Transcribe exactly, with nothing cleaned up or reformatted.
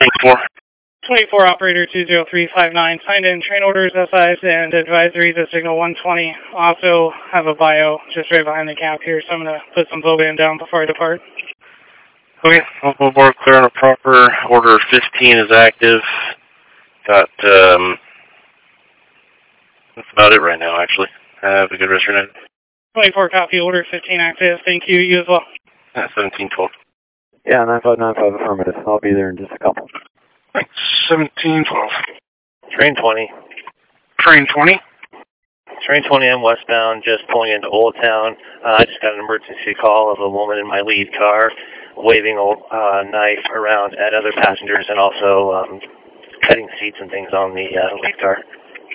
twenty-four. twenty-four operator two zero three five nine, signed in train orders, S Is, and advisories at signal one twenty. Also have a bio just right behind the cap here, so I'm going to put some Boban down before I depart. Okay, Alpha board clear on a proper. Order fifteen is active. Got, um, that's about it right now, actually. Have a good rest of your night. twenty-four copy, order fifteen active. Thank you, you as well. Uh, seventeen twelve. Yeah, nine five nine five affirmative. I'll be there in just a couple. Thanks. seventeen twelve. Train twenty. Train twenty. Train twenty, I'm westbound, just pulling into Old Town. Uh, I just got an emergency call of a woman in my lead car waving a uh, knife around at other passengers and also um, cutting seats and things on the uh, lead car.